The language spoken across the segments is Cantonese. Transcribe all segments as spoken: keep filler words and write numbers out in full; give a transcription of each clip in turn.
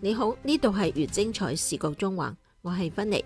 你好，呢度係越精彩視覺中環，我係芬妮。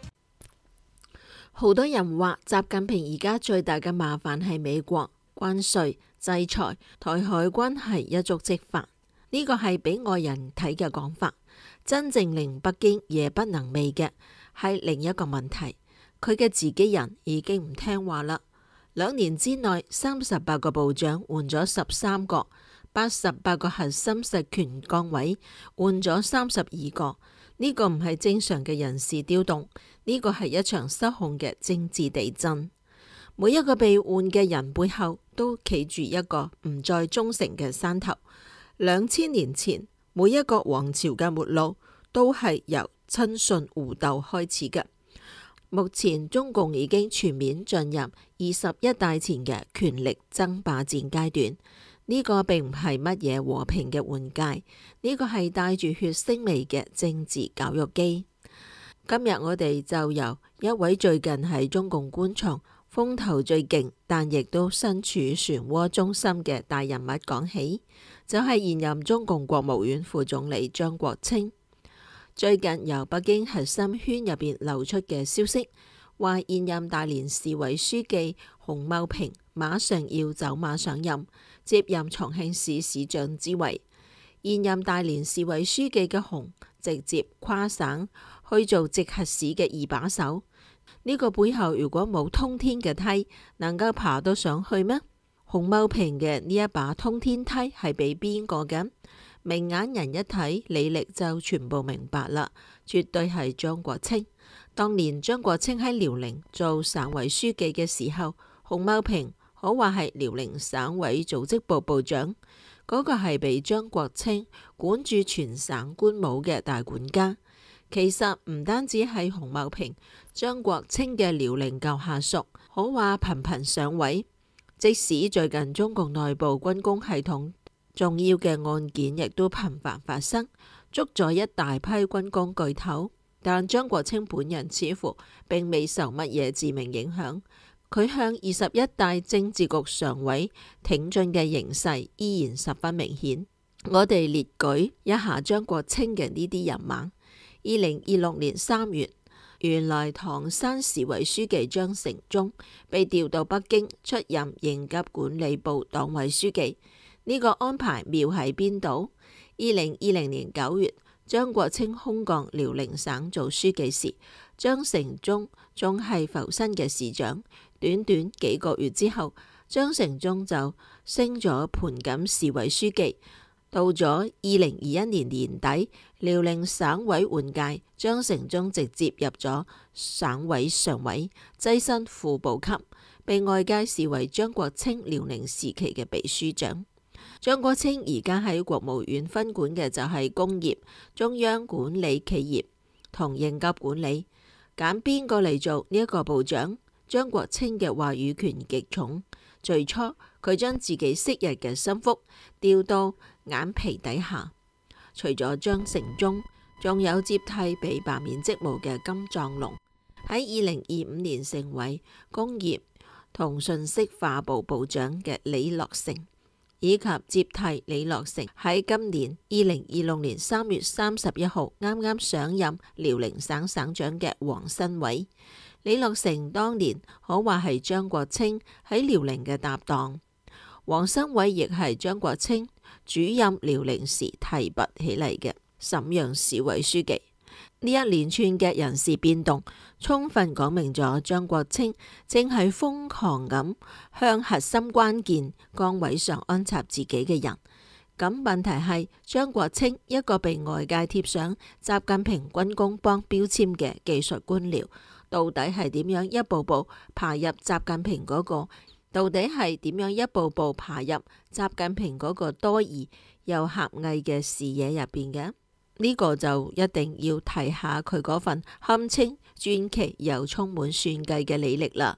好多人話習近平而家最大嘅麻煩係美國關稅制裁，台海關係一觸即發，呢個係俾外人睇嘅講法。真正令北京夜不能寐嘅係另一個問題，佢嘅自己人已經唔聽話啦。兩年之內，三十八個部長換咗十三個。八十八個核心實權崗位換咗三十二個，呢個唔係正常嘅人事調動，呢個係一場失控嘅政治地震。每一個被換嘅人背後都企住一個唔再忠誠嘅山頭。兩千年前，每一個王朝嘅末路都係由親信互鬥開始嘅。目前中共已經全面進入二十一大前嘅權力爭霸戰階段。呢個並唔係乜嘢和平嘅換屆，呢個係帶住血腥味嘅政治教育機。今日我哋就由一位最近喺中共官場風頭最勁，但亦都身處漩渦中心嘅大人物講起，就係現任中共國務院副總理張國清。最近由北京核心圈入邊流出嘅消息，話現任大連市委書記洪茂平馬上要走馬上任，接任重慶市市長之位。現任大連市委書記嘅洪直接跨省去做直轄市嘅二把手，呢個背後如果冇通天嘅梯，能夠爬到上去咩？洪茂平嘅呢一把通天梯係俾邊個嘅？明眼人一睇履歷就全部明白啦，絕對係張國清。當年張國清喺遼寧做省委書記嘅時候，洪茂平可話係遼寧省委組織部部長，嗰、那個係被張國清管住全省官務嘅大管家。其實唔單止係洪茂平，張國清嘅遼寧舊下屬可話頻頻上位。即使最近中共內部軍工系統重要嘅案件亦都頻繁發生，捉咗一大批軍工巨頭，但張國清本人似乎並未受乜嘢致命影響。佢向二十一大政治局常委挺進嘅形勢依然十分明顯。我哋列舉一下張國清嘅呢啲人馬。二零二六年三月，原來唐山市委書記張成忠被調到北京出任應急管理部黨委書記。呢個安排妙喺邊度？二零二零年九月，張國清空降遼寧省做書記時，張成忠仲係浮薪嘅市長。短短幾個月之後，張成忠就升咗盤錦市委書記。到咗二零二一年年底，遼寧省委換屆，張成忠直接入咗省委常委，躋身副部級，被外界視為張國清遼寧時期嘅秘書長。張國清而家喺國務院分管嘅就係工業、中央管理企業同應急管理，揀邊個嚟做呢一個部長？張國清嘅話語權極重。最初佢將自己昔日嘅心腹調到眼皮底下，除咗張成忠，仲有接替被罷免職務嘅金藏龍，喺二零二五年成為工業同信息化部部長嘅李樂成，以及接替李樂成喺今年二零二六年三月三十一號啱啱上任遼寧省省長嘅王新偉。李樂成當年可話係張國清喺遼寧嘅搭檔，王新偉亦係張國清主任遼寧時提拔起嚟嘅瀋陽市委書記。呢一連串嘅人事變動，充分講明咗張國清正係瘋狂咁向核心關鍵崗位上安插自己嘅人。咁問題係張國清一個被外界貼上習近平軍工幫標籤嘅技術官僚，到底係點樣一步步爬入習近平嗰個？到底係點樣一步步爬入習近平嗰個多疑又狹隘嘅視野入邊嘅？呢個就一定要睇下佢嗰份堪稱傳奇又充滿算計嘅履歷啦。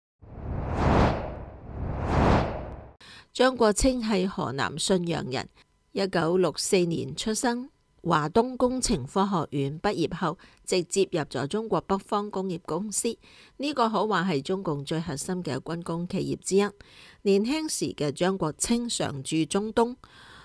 張國清係河南信陽人，一九六四年出生，華東工程科學院畢業後，直接入咗中國北方工業公司，呢、這個可話係中共最核心嘅軍工企業之一。年輕時嘅張國清常駐中東，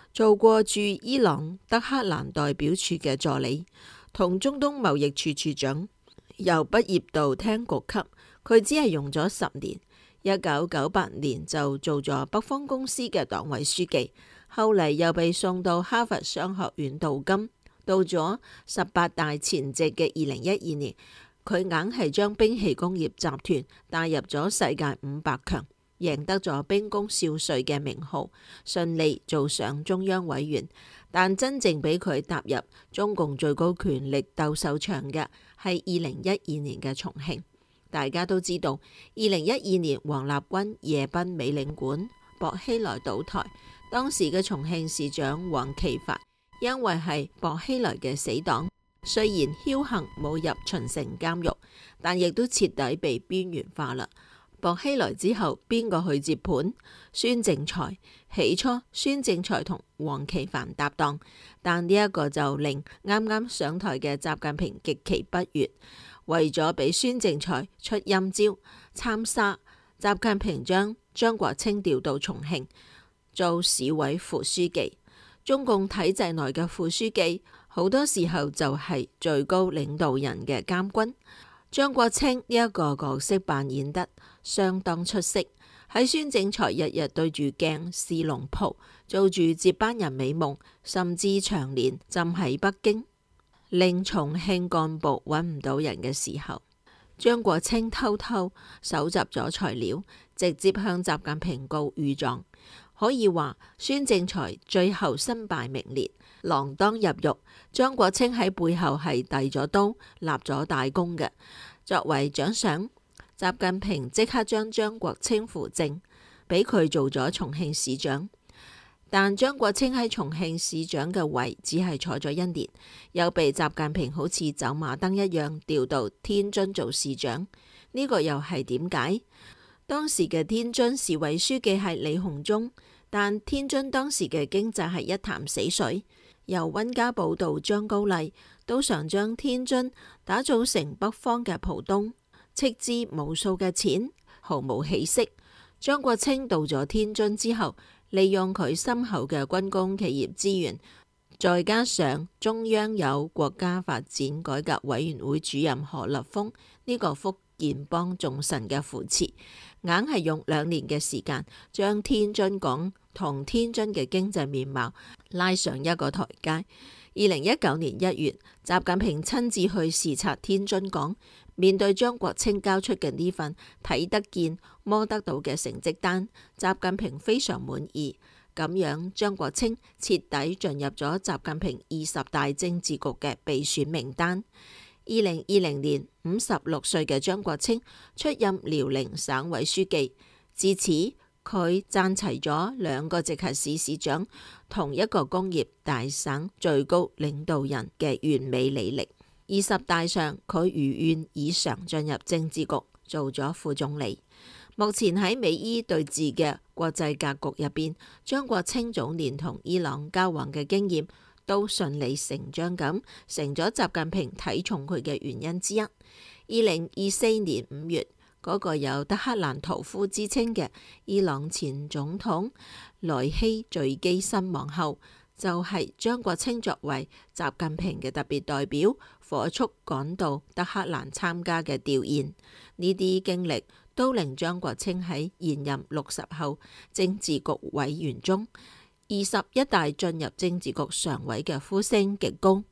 做過駐伊朗德黑蘭代表處嘅助理，同中東貿易處處長。由畢業到廳局級，佢只係用咗十年。一九九八年就做咗北方公司嘅黨委書記，後嚟又被送到哈佛商學院鍍金。到咗十八大前夕嘅二零一二年，佢硬係將兵器工業集團帶入咗世界五百強，贏得咗兵工少帥嘅名號，順利做上中央委員。但真正俾佢踏入中共最高權力鬥獸場嘅係二零一二年嘅重慶。大家都知道，二零一二年王立軍夜奔美領館，薄熙來倒台，當時嘅重慶市長黃奇帆因為係薄熙來嘅死黨，雖然僥倖冇入秦城監獄，但亦都徹底被邊緣化啦。薄熙來之後邊個去接盤？孫政才。起初孫政才同黃奇帆搭檔，但呢一個就令啱啱上台嘅習近平極其不悅。為咗俾孫政才出陰招參沙，習近平將張國清調到重慶做市委副書記。中共體制內嘅副書記好多時候就係最高領導人嘅監軍。張國清呢一個角色扮演得相當出色，喺孫政才日日對住鏡試龍袍，做住接班人美夢，甚至長年浸喺北京，令重慶幹部揾唔到人嘅時候，張國清偷偷搜集咗材料，直接向習近平告御狀。可以話孫政才最後身敗名裂，鋃鐺入獄。張國清喺背後係遞咗刀，立咗大功嘅。作為獎賞，習近平即刻將張國清扶正，俾佢做咗重慶市長。但張國清喺重慶市長嘅位只係坐咗一年，又被習近平好似走馬燈一樣調到天津做市長。呢、這個又係點解？當時嘅天津市委書記係李鴻忠，但天津當時嘅經濟係一潭死水，由溫家寶到張高麗都想將天津打造成北方嘅浦東，斥資無數嘅錢，毫無起色。張國清到咗天津之後，利用佢深厚嘅軍工企業資源，再加上中央有國家發展改革委員會主任何立峰呢個福建幫重臣嘅扶持，硬係用兩年嘅時間，將天津港同天津嘅經濟面貌拉上一個台階。二零一九年一月，習近平親自去視察天津港，面對張國清交出嘅呢份睇得見摸得到嘅成績單，習近平非常滿意。咁樣張國清徹底進入咗習近平二十大政治局嘅備選名單。二零二零年五十六歲嘅張國清出任遼寧省委書記，至此佢賺齊咗兩個直轄市市長同一個工業大省最高領導人嘅完美履歷。二十大上佢如願以償進入政治局做咗副總理。目前喺美伊對峙嘅國際格局入邊，張國清早年同伊朗交往嘅經驗都順理成章咁成咗習近平睇重佢嘅原因之一。二零二四年五月，嗰、那個有德黑蘭屠夫之稱嘅伊朗前總統萊希墜機身亡後，就係、是、張國清作為習近平嘅特別代表，火速趕到德黑蘭參加嘅弔唁。呢啲經歷都令張國清喺現任六十後政治局委員中，二十一大進入政治局常委嘅呼聲極高。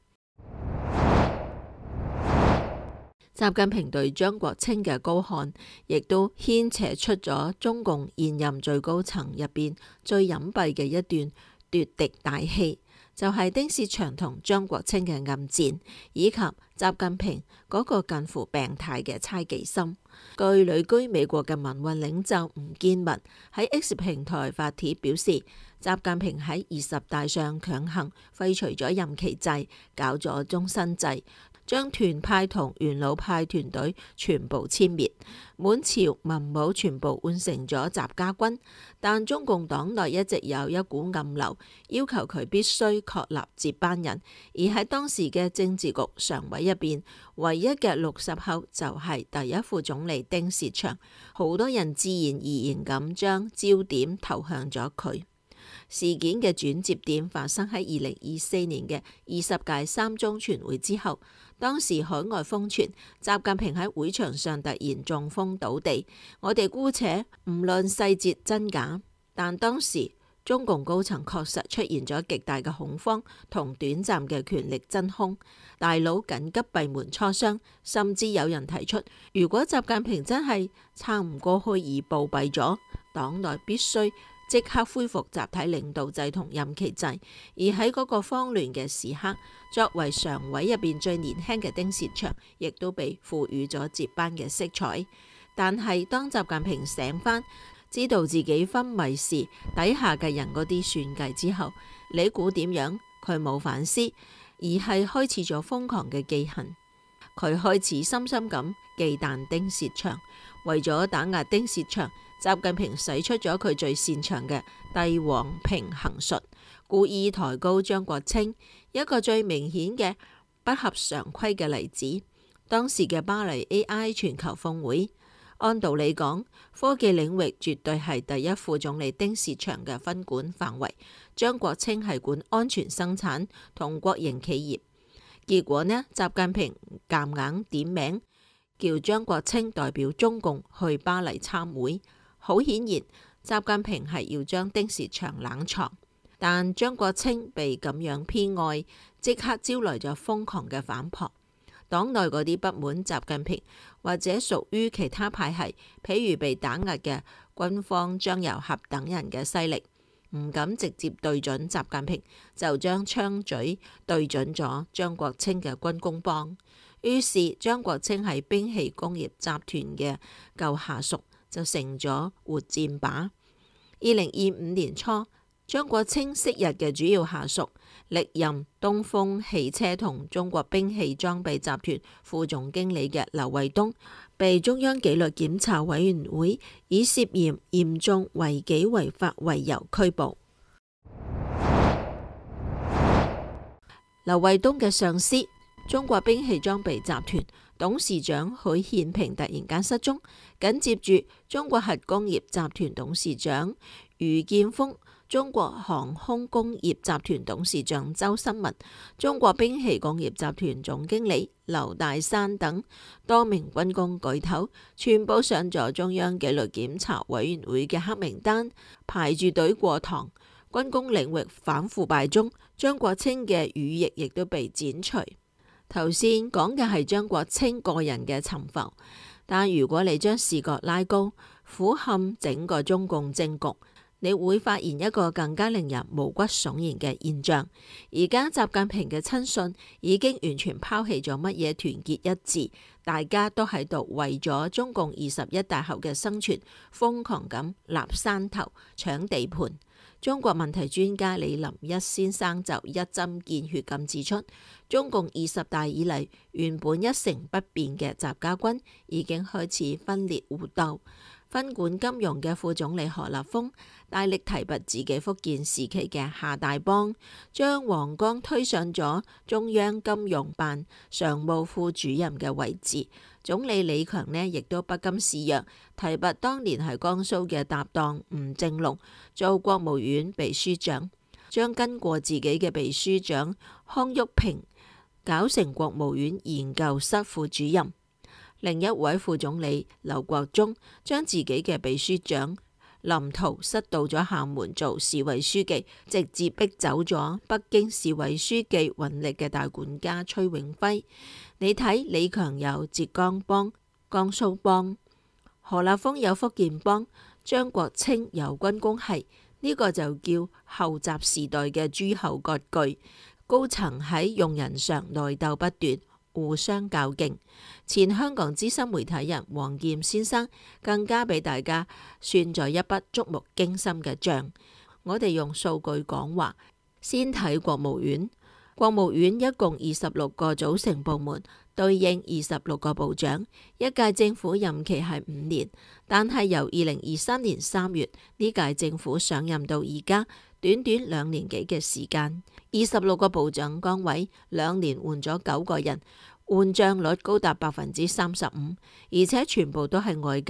習近平對張國清嘅高看，亦都牽扯出咗中共現任最高層入邊最隱蔽嘅一段奪嫡大戲，就係、是、丁薛祥同張國清嘅暗戰，以及習近平嗰個近乎病態嘅猜忌心。據旅居美國嘅民運領袖吳建民喺 X 平台發帖表示，習近平喺二十大上強行廢除咗任期制，搞咗終身制，將團派同元老派團隊全部殲滅，滿朝文武全部換成咗習家軍。但中共黨內一直有一股暗流，要求佢必須確立接班人。而喺當時嘅政治局常委入邊，唯一嘅六十後就係第一副總理丁薛祥，好多人自然而然咁將焦點投向咗佢。 事件嘅轉折點發生喺二零二四年嘅二十屆三中全會之後，當時海外瘋傳習近平喺會場上突然中風倒地，我哋姑且唔論細節真假，但當時中共高層確實出現咗極大嘅恐慌同短暫嘅權力真空，大佬緊急閉門磋商，甚至有人提出，如果習近平真係撐唔過去而暴斃咗，黨內必須即刻恢復集體領導制同任期制。而喺嗰個慌亂嘅時刻，作為常委入邊最年輕嘅丁薛祥，亦都被賦予咗接班嘅色彩。但係當習近平醒返，知道自己昏迷時底下嘅人嗰啲算計之後，你估點樣？佢冇反思，而係開始咗瘋狂嘅記恨。佢開始深深咁忌憚丁薛祥，為咗打壓丁薛祥，習近平使出咗佢最擅長嘅帝王平衡術，故意抬高張國清。一個最明顯嘅不合常規嘅例子，當時嘅巴黎 A I 全球峰會。按道理講，科技領域絕對係第一副總理丁薛祥嘅分管範圍，張國清係管安全生產同國營企業。結果呢，習近平夾硬點名叫張國清代表中共去巴黎參會。好顯然，習近平係要將丁薛祥冷藏，但張國清被咁樣偏愛，即刻招來咗瘋狂嘅反撲。黨內嗰啲不滿習近平或者屬於其他派系，譬如被打壓嘅軍方張又俠等人嘅勢力，唔敢直接對準習近平，就將槍嘴對準咗張國清嘅軍工幫。於是張國清係兵器工業集團嘅舊下屬，就成咗活箭靶。二零二五年初，張國清昔日嘅主要下屬，歷任東風汽車同中國兵器裝備集團副總經理嘅劉衛東，被中央紀律檢查委員會以涉嫌嚴重違紀違法為由拘捕。劉衛東嘅上司，中國兵器裝備集團董事長許憲平突然間失蹤，緊接住中國核工業集團董事長余建峰、中國航空工業集團董事長周新文、中國兵器工業集團總經理劉大山等多名軍工巨頭，全部上咗中央紀律檢查委員會嘅黑名單，排住隊過堂。軍工領域反腐敗中，張國清嘅羽翼亦都被剪除。頭先講嘅係張國清個人嘅沉浮，但如果你將視角拉高，俯瞰整個中共政局，你會發現一個更加令人毛骨悚然嘅現象。而家習近平嘅親信已經完全拋棄咗乜嘢團結一致，大家都喺度為咗中共二十一大後嘅生存，瘋狂咁立山頭搶地盤。中國問題專家李林一先生就一針見血咁指出，中共二十大以嚟原本一成不變嘅習家軍已經開始分裂互鬥。分管金融嘅副總理何立峰大力提拔自己福建時期嘅夏大邦，將黃剛推上咗中央金融辦常務副主任嘅位置。總理李強呢亦都不甘示弱，提拔當年係江蘇嘅搭檔吳政龍做國務院秘書長，將跟過自己嘅秘書長康玉平搞成國務院研究室副主任。另一位副總理劉國中將自己嘅秘書長林濤塞到咗廈門做市委書記，直接逼走咗北京市委書記尹力嘅大管家崔永輝。你睇李強有浙江幫、江蘇幫，何立峰有福建幫，張國清有軍工系，呢、這個就叫後習時代嘅諸侯割據，高層喺用人上內鬥不斷，互相較勁。前香港資深媒體人黃劍先生更加俾大家算咗一筆觸目驚心嘅賬。我哋用數據講話，先睇國務院。國務院一共二十六個組成部門，對應二十六個部長。一屆政府任期係五年，但係由二零二三年三月呢屆政府上任到而家，短短兩年幾嘅時間，二十六個部長崗位，兩年換咗九個人，換將率高達百分之三十五，而且全部都係外交、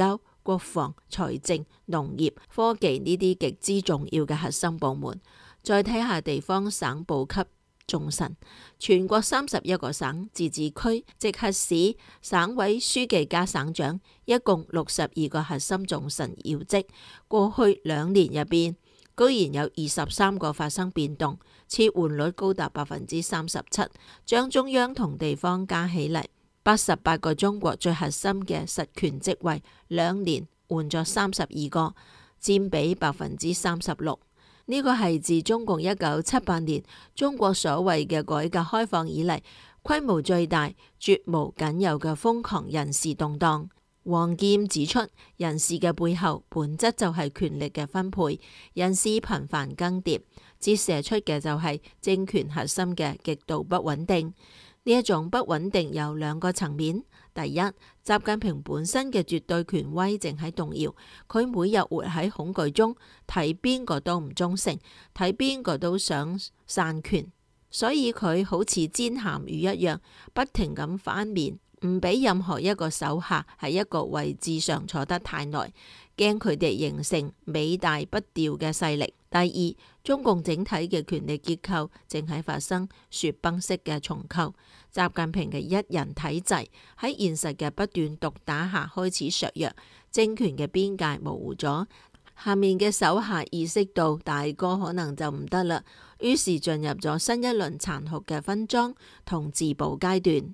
國防、財政、農業、科技呢啲極之重要嘅核心部門。再睇下地方省部級重臣，全國三十一個省、自治區、直轄市、省委書記加省長，一共六十二個核心重臣要職。過去兩年入邊，居然有二十三個發生變動，撤換率高達百分之三十七，將中央同地方加起嚟，八十八個中國最核心嘅實權職位，兩年換咗三十二個，佔比百分之三十六。呢個係自中共一九七八年中國所謂嘅改革開放以嚟，規模最大、絕無僅有嘅瘋狂人事動盪。王劍指出，人事嘅背後本質就係權力嘅分配，人事頻繁更迭，折射出嘅就係政權核心嘅極度不穩定。呢一種不穩定有兩個層面。第一，習近平本身嘅絕對權威正喺動搖，佢每日活喺恐懼中，睇邊個都唔忠誠，睇邊個都想散權，所以佢好似煎鹹魚一樣，不停咁翻面，唔俾任何一個手下喺一個位置上坐得太耐，驚佢哋形成尾大不掉嘅勢力。第二，中共整體嘅權力結構正喺發生雪崩式嘅重構，習近平嘅一人體制喺現實嘅不斷毒打下開始削弱，政權嘅邊界模糊咗，下面嘅手下意識到大哥可能就唔得啦，於是進入咗新一輪殘酷嘅分贓同自保階段。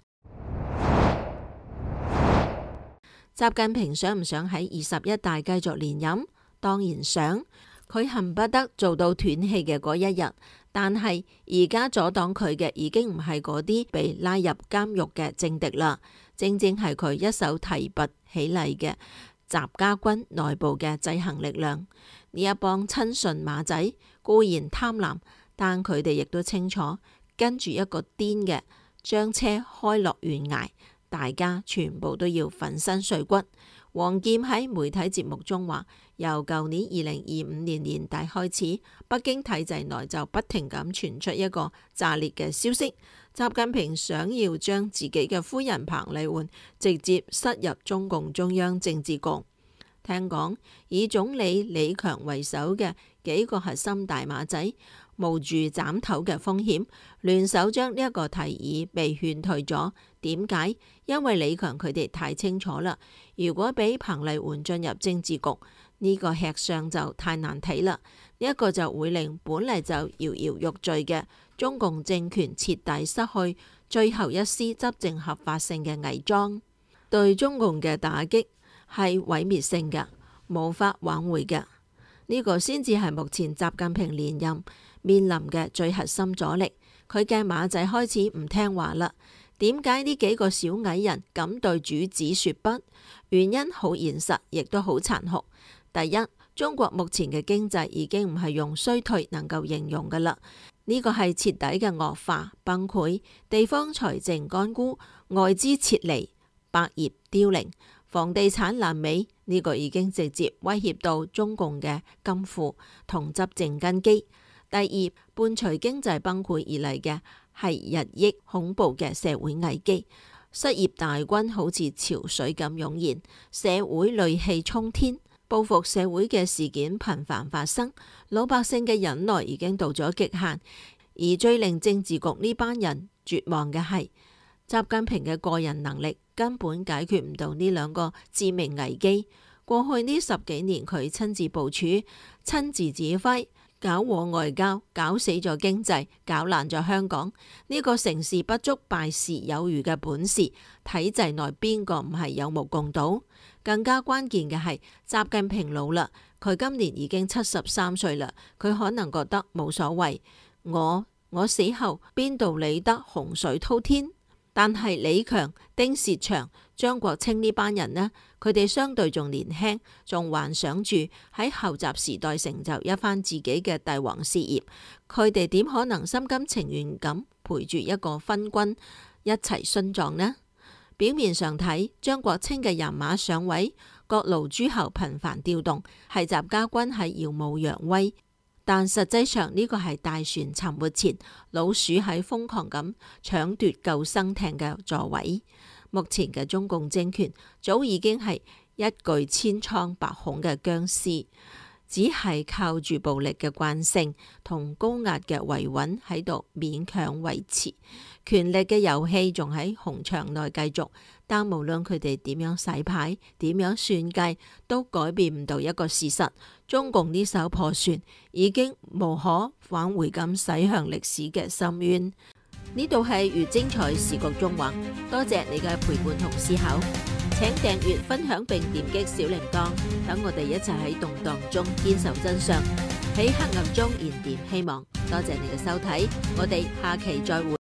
習近平想唔想喺二十一大繼續連任？當然想。佢恨不得做到斷氣嘅嗰一日，但係而家阻擋佢嘅已經唔係嗰啲被拉入監獄嘅政敵啦，正正係佢一手提拔起嚟嘅習家軍內部嘅制衡力量。呢一幫親信馬仔固然貪婪，但佢哋亦都清楚，跟住一個癲嘅將車開落懸崖，大家全部都要粉身碎骨。王劍喺媒體節目中話，由舊年二零二五年年底開始，北京體制內就不停咁傳出一個炸裂嘅消息，習近平想要將自己嘅夫人彭麗媛直接塞入中共中央政治局。聽講以總理李強為首嘅幾個核心大馬仔冒住斬頭嘅風險，聯手將呢一個提議被勸退咗。點解？因為李強佢哋太清楚啦，如果俾彭麗媛進入政治局，呢個吃相就太難睇啦。呢一個就會令本嚟就搖搖欲墜嘅中共政權徹底失去最後一絲執政合法性嘅偽裝，對中共嘅打擊係毀滅性嘅，無法挽回嘅。呢個先至係目前習近平連任面臨嘅最核心阻力。佢嘅馬仔開始唔聽話啦。點解呢幾個小矮人敢對主子說不？原因好現實，亦都好殘酷。第一，中國目前嘅經濟已經唔係用衰退能夠形容㗎啦，呢個係徹底嘅惡化崩潰，地方財政乾枯，外資撤離，百業凋零，房地產爛尾，呢個已經直接威脅到中共嘅金庫同執政根基。第二，伴隨經濟崩潰而嚟嘅係日益恐怖嘅社會危機，失業大軍好似潮水咁湧現，社會戾氣沖天，報復社會嘅事件頻繁發生，老百姓嘅忍耐已經到咗極限。而最令政治局呢班人絕望嘅係，習近平嘅個人能力根本解決唔到呢兩個致命危機。過去呢十幾年，佢親自部署、親自指揮，搞和外交，搞死咗經濟，搞爛咗香港。呢、這個成事不足敗事有餘嘅本事，體制內邊個唔係有目共睹？更加關鍵嘅係，習近平老啦，佢今年已經七十三歲啦，佢可能覺得冇所謂，我我死後邊度理得洪水滔天？但係李強、丁薛祥、張國清呢班人呢，佢哋相對仲年輕，仲幻想住喺後習時代成就一番自己嘅帝王事業，佢哋點可能心甘情願咁陪住一個昏君一齊殉葬呢？表面上睇，張國清嘅人馬上位，各路諸侯頻繁調動，係習家軍喺耀武揚威。但實際上呢個係大船沉沒前，老鼠喺瘋狂咁搶奪救生艇嘅座位。目前嘅中共政權早已經係一具千瘡百孔嘅僵屍，只係靠住暴力嘅慣性同高壓嘅維穩喺度勉強維持。權力嘅遊戲仲喺紅場內繼續，但無論佢哋點樣洗牌、點樣算計，都改變唔到一個事實：中共呢艘破船已經無可挽回咁駛向歷史嘅深淵。呢度係越精彩時局中華，多謝你嘅陪伴同思考。請訂閱、分享並點擊小鈴鐺，等我哋一齊喺動盪中堅守真相，喺黑暗中燃點希望。多謝你嘅收睇，我哋下期再會。